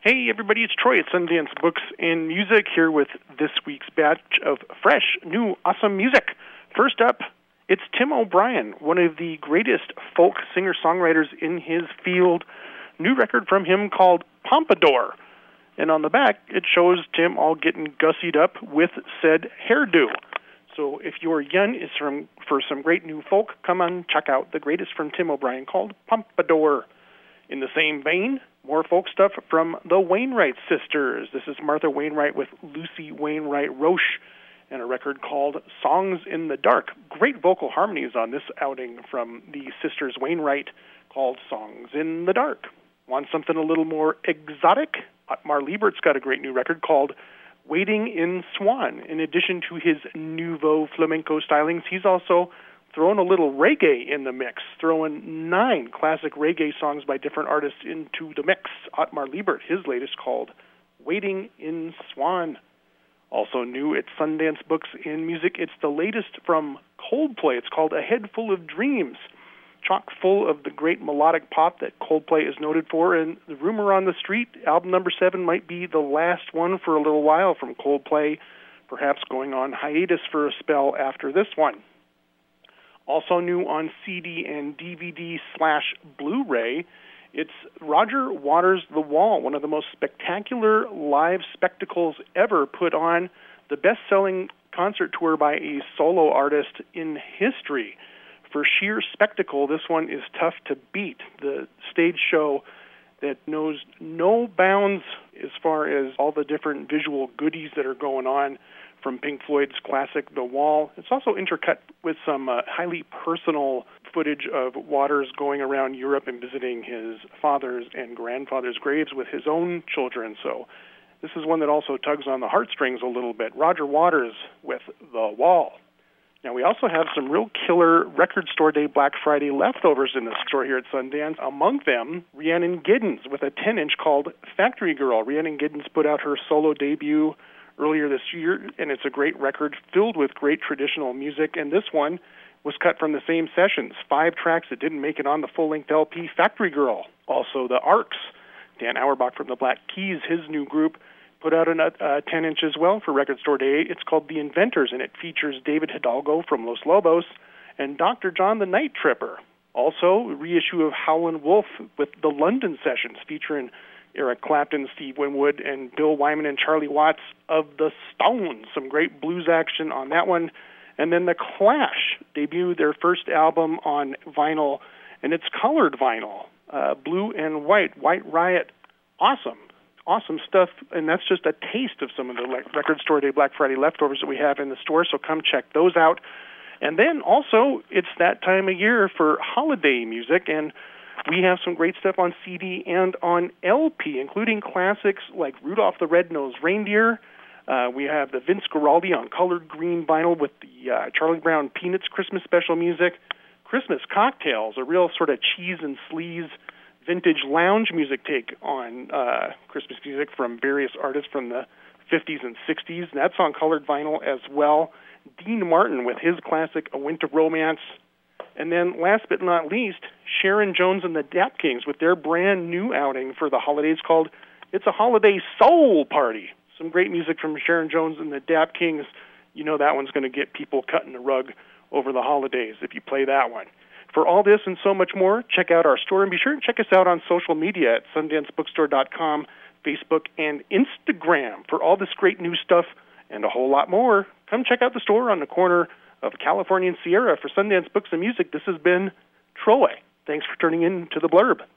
Hey everybody, it's Troy at Sundance Books and Music here with this week's batch of fresh, new, awesome music. First up, it's Tim O'Brien, one of the greatest folk singer-songwriters in his field. New record from him called Pompadour. And on the back, it shows Tim all getting gussied up with said hairdo. So if your yen is for some great new folk, come on, check out the greatest from Tim O'Brien called Pompadour. In the same vein, more folk stuff from the Wainwright sisters. This is Martha Wainwright with Lucy Wainwright Roche and a record called Songs in the Dark. Great vocal harmonies on this outing from the sisters Wainwright called Songs in the Dark. Want something a little more exotic? Otmar Liebert's got a great new record called Waiting in Swan. In addition to his nouveau flamenco stylings, he's also throwing a little reggae in the mix, throwing 9 classic reggae songs by different artists into the mix. Otmar Liebert, his latest called Waiting in Swan. Also new at Sundance Books and Music, it's the latest from Coldplay. It's called A Head Full of Dreams. Chock full of the great melodic pop that Coldplay is noted for, and the rumor on the street, album number 7 might be the last one for a little while from Coldplay, perhaps going on hiatus for a spell after this one. Also new on CD and DVD/Blu-ray, it's Roger Waters' The Wall, one of the most spectacular live spectacles ever put on, the best-selling concert tour by a solo artist in history. For sheer spectacle, this one is tough to beat. The stage show that knows no bounds as far as all the different visual goodies that are going on from Pink Floyd's classic The Wall. It's also intercut with some highly personal footage of Waters going around Europe and visiting his father's and grandfather's graves with his own children. So this is one that also tugs on the heartstrings a little bit. Roger Waters with The Wall. Now, we also have some real killer Record Store Day Black Friday leftovers in the store here at Sundance. Among them, Rhiannon Giddens with a 10-inch called Factory Girl. Rhiannon Giddens put out her solo debut earlier this year, and it's a great record filled with great traditional music. And this one was cut from the same sessions, 5 tracks that didn't make it on the full-length LP, Factory Girl. Also, the Arcs. Dan Auerbach from the Black Keys, his new group, put out a 10-inch as well for Record Store Day. It's called The Inventors, and it features David Hidalgo from Los Lobos and Dr. John the Night Tripper. Also, a reissue of Howlin' Wolf with the London Sessions, featuring Eric Clapton, Steve Winwood, and Bill Wyman and Charlie Watts of the Stones. Some great blues action on that one. And then The Clash debuted their first album on vinyl, and it's colored vinyl, blue and white, White Riot. Awesome stuff, and that's just a taste of some of the Record Store Day Black Friday leftovers that we have in the store, so come check those out. And then also, it's that time of year for holiday music, and we have some great stuff on CD and on LP, including classics like Rudolph the Red-Nosed Reindeer. We have the Vince Guaraldi on colored green vinyl with the Charlie Brown Peanuts Christmas special music. Christmas Cocktails, a real sort of cheese and sleaze vintage lounge music take on Christmas music from various artists from the 50s and 60s. And that's on colored vinyl as well. Dean Martin with his classic A Winter Romance. And then last but not least, Sharon Jones and the Dap Kings with their brand new outing for the holidays called It's a Holiday Soul Party. Some great music from Sharon Jones and the Dap Kings. You know that one's going to get people cutting the rug over the holidays if you play that one. For all this and so much more, check out our store and be sure to check us out on social media at SundanceBookstore.com, Facebook, and Instagram for all this great new stuff and a whole lot more. Come check out the store on the corner of California and Sierra. For Sundance Books and Music, this has been Troy. Thanks for turning in to The Blurb.